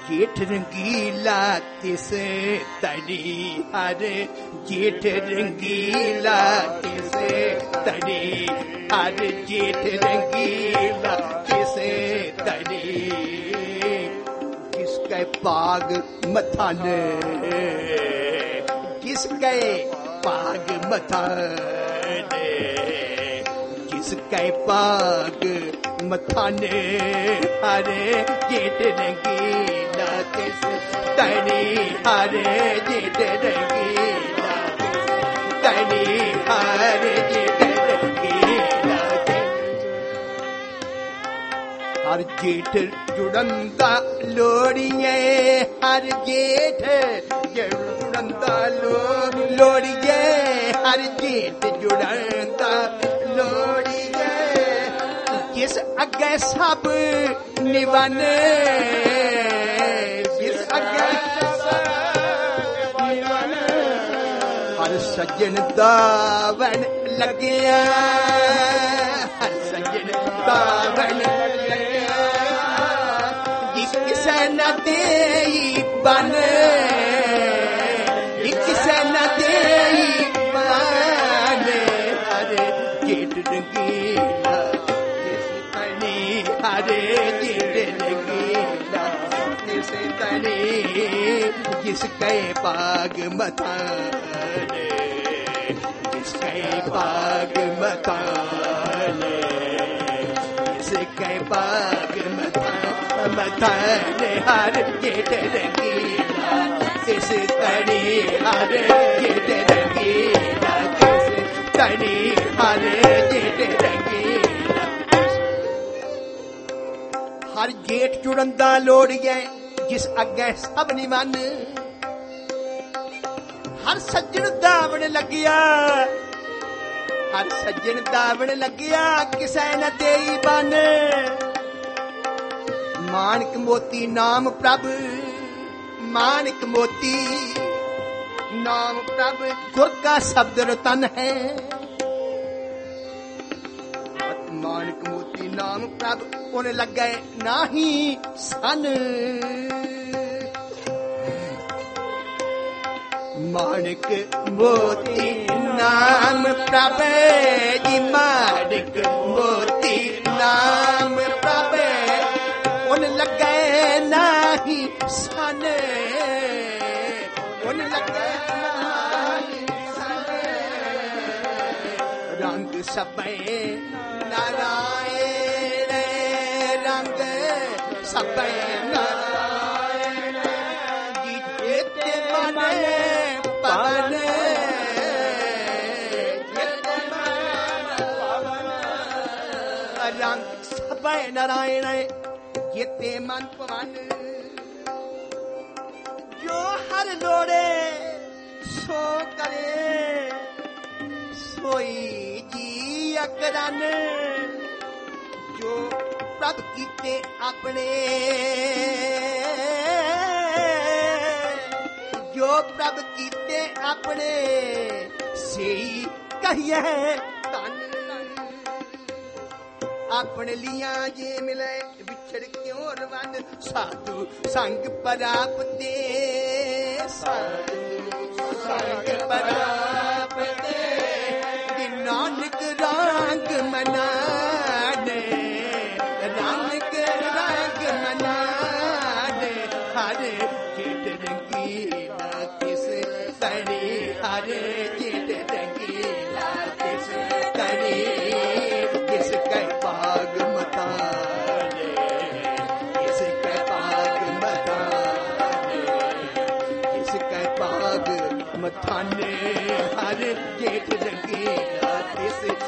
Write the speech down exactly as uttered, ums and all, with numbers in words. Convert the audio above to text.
जेठ रंगीला तिस तड़ी हर जेठ रंगीला तिस तड़ी हर जेठ रंगीला तिस तड़ी किसके पाग मथाने किसके पाग मथाने किसके पाग मथाने हरे जेठ रंगीला तिस तड़ी हरे जेठ रंगीला तड़ी हरे जेठ रंगीला हर जेठ जुड़ंदा लोड़िए हर जेठ जुड़ंदा लो लोड़िए हर जेठ जुड़ंदा लोड़िए किस अगे सब निवन किस अगे निवन हर सज्जन दावन लगिया हर सज्जन दावन न देई बन किसे न देई बन हरे जेठ रंगीला किस तनी हरे जेठ रंगीला किस तनी जिसके पाग मथाने जिसके पाग मथाने जिसके पाग मथाने मथाने हर जेठ रंगीला किस तड़ी हर जेठ रंगीला किस तड़ी हर जेठ रंगीला हर जेठ जुड़ंदा लोड़िए जिस अगे सब निमन हर सज्जन दावण लगिया हर सज्जन दावण लगिया किसे न देई बन माणिक मोती नाम प्रभ माणिक मोती नाम प्रभ गुर का शब्द रतन है माणिक मोती नाम प्रभ उन्हें लग गए नाही सन माणिक मोती नाम प्रभ जी माणिक मोती नाम प्रभ उन लगे नाही सन उन लगे नाही सन रंग सबे नारायण रंग सबे नारायण जीते मन पवन जीते मन पवन रंग सबे नारायण येते मन पवन जो हर लोड़े सो करे सोई जी अकरन जो प्रभ कीते अपने जो प्रभ कीते अपने सेई कहिए तन अपने लिया जे मिले बिछड़ क्यों रवन साधु संग परापते साधु संग परापते नानक रंग मनाने नानक रंग मनाने हरे जेठ रंगीला किस तड़ी हरे जेठ रंगीला किस तड़ी किसके पाग मथाने किसके पाग मथाने किसके पाग मथाने हर जेठ रंगीला किस